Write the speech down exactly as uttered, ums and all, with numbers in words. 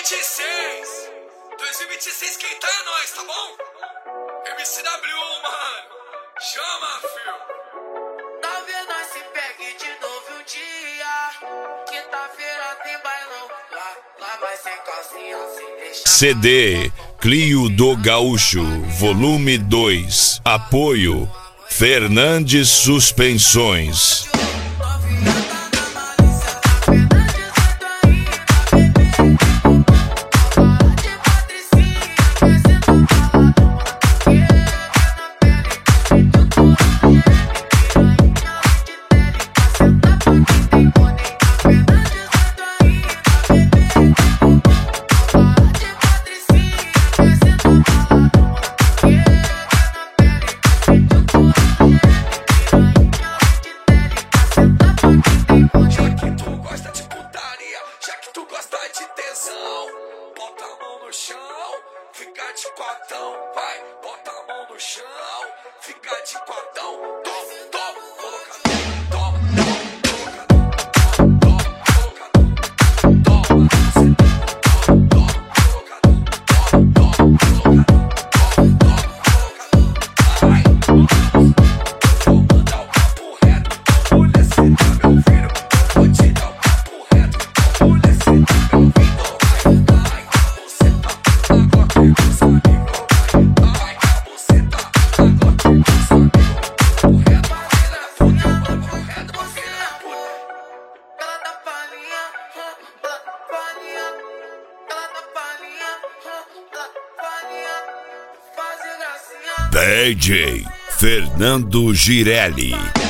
vinte e seis. dois mil e vinte e seis quem tá é nós, tá bom? M C W, mano. Chama, fio. Talvez nós se pegue de novo um dia. Quinta-feira tem bailão. Lá, lá vai ser calcinha sem deixar. C D Clio do Gaúcho, volume dois. Apoio Fernandes Suspensões. Bota a mão no chão, fica de quatão, vai. Bota a mão no chão, fica de quatão. Toma, toma, colocadão. Toma, toma, colocadão. Toma, toma, colocadão. Toma, toma, colocadão. Vai, vou mandar o papo reto. Mulher, cê tá me ouvindo? Vou te dar o papo reto. Mulher, cê tá me ouvindo? D J Fernando Girelli.